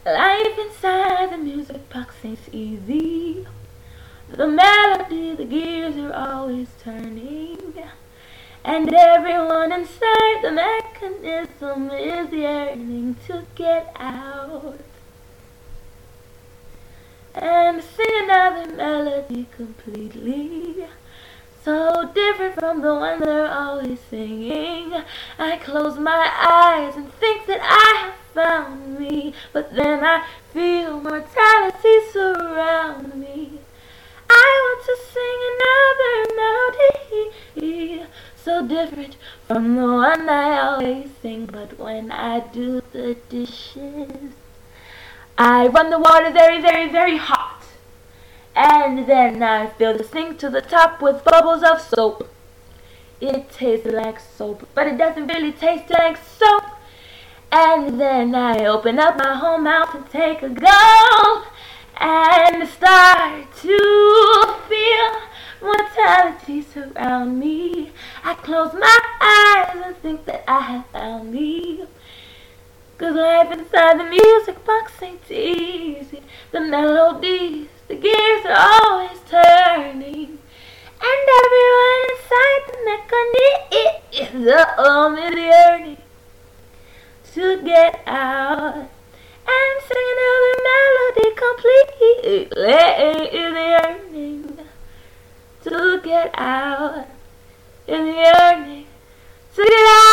Life inside the music box ain't easy. The melody, the gears are always turning, and everyone inside the mechanism is yearning to get out and sing another melody completely, so different from the one they're always singing. I close my eyes and think that I have found me, but then I feel mortality surround me. I want to sing another melody, so different from the one I always sing. But when I do the dishes, I run the water very, very, very hot, and then I fill the sink to the top with bubbles of soap. It tastes like soap, but it doesn't really taste like soap. And then I open up my whole mouth and take a gulp and start to feel mortality surround me. I close my eyes and think that I have found me, 'cause life inside the music box ain't easy. The melodies, the gears are always turning, and everyone inside the mechanism is yearning to get out and sing another melody completely. Is yearning to get out, is yearning to get out.